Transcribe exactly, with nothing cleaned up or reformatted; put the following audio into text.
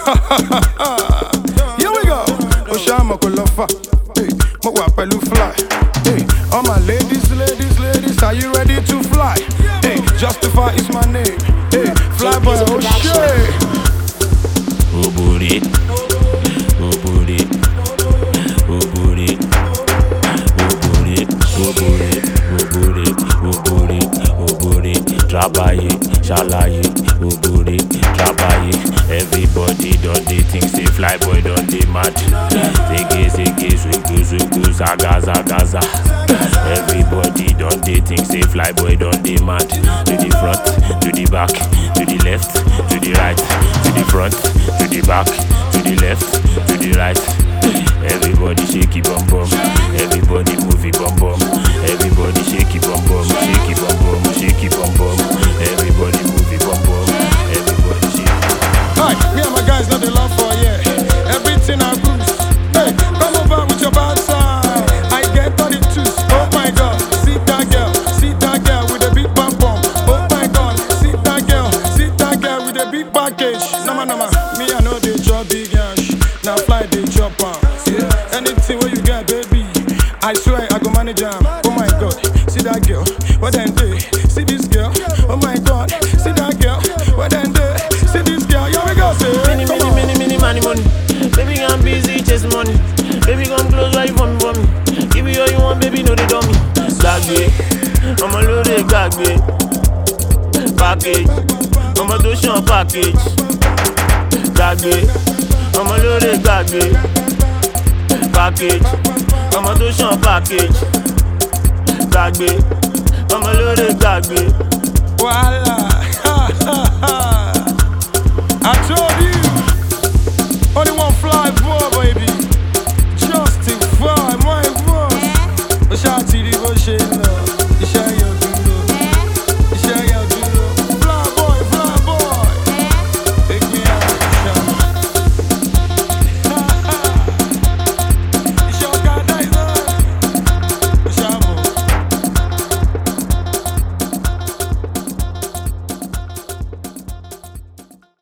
Here we go. Oshama Kolofa. Hey, mo wa pẹ̀lú fly. Hey, all my ladies, ladies, ladies, are you ready to fly? Hey, Justify is my name. Hey, fly boy, oh shit. Oh booty, oh booty, oh booty, oh booty, oh booty, oh booty, oh booty, oh booty. Trabaye, shalaye, oh booty, trabaye. Everybody don't they think say fly boy don't they mad? Zege zege zugu zugu zaga zaga za. Everybody don't they think say fly boy don't they mad? To the front, to the back, to the left, to the right, to the front, to the back, to the left, to the right. Everybody shake it bum bum, everybody move it bum bum, everybody shake it bum bum, shake it bum bum, shake it bum bum, everybody move it bum bum, everybody shake it. Hi, me and my guys know the love for yeah. Everything I cruise. Hey, come over with your bad side. I get thirty-two. Oh my God, see that girl, see that girl with a big bum bum. Oh my God, see that girl, see that girl with a big package. Nama nama, me I know they drop big ash. Now fly they drop on. Yeah, anything where you get, baby. I swear I go manage them. Oh my God, see that girl, what then they? See this girl. Oh my God, see that girl, what then they? See this girl, yo we go say. Many, many, many, many money, money. Baby, I'm busy chasing money. Baby, come close right for me, for me. Give me all you want, baby, no they dummy. Gagbe, I'm a loaded gagbe. Package, I'm a doshan package. Gagbe, I'm a loaded gagbe. Package, I'm a doshan package. Gagbe, I'm a loaded gagbe. Voila, ha ha ha. I told you, only one fly boy, baby. Justify my voice. Shawty